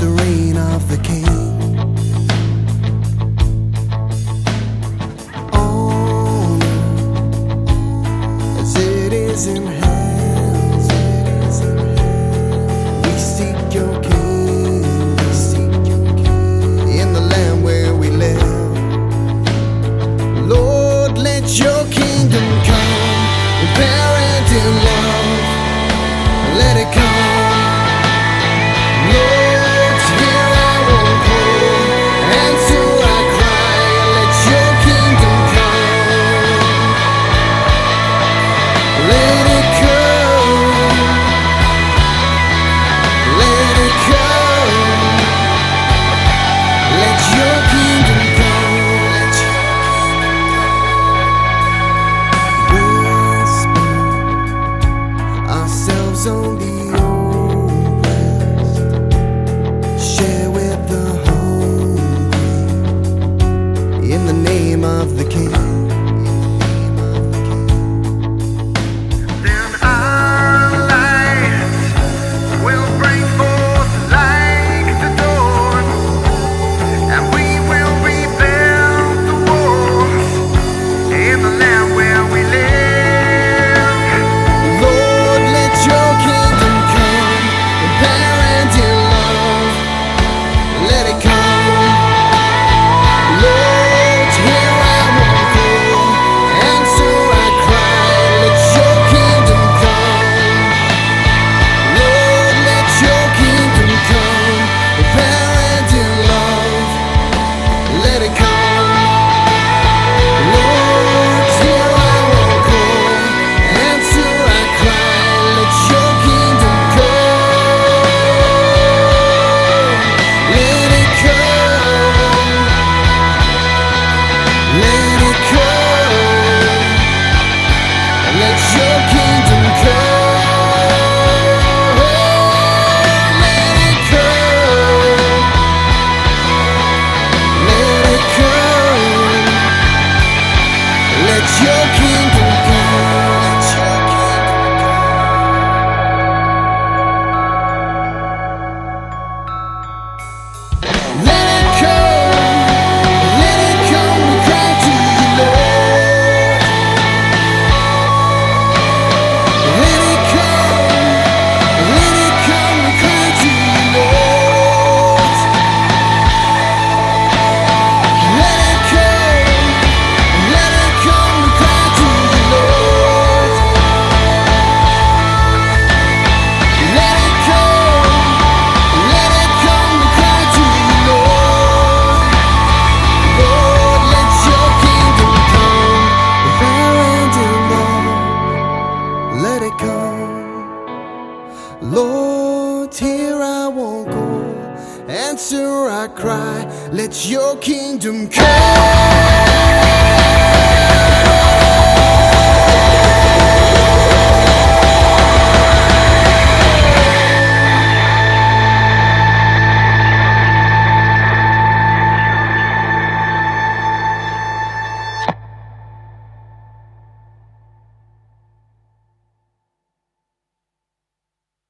the reign of the King. On earth as it is in heaven, we seek your kingdom in the land where we live. Lord, let your kingdom come, parent in love, let it come. On the oppressed, share with the hungry in the name of the King. Then our light will break forth like the dawn, and we will rebuild the walls in the land where we live. Lord, here I won't go. Answer, I cry, let your kingdom come.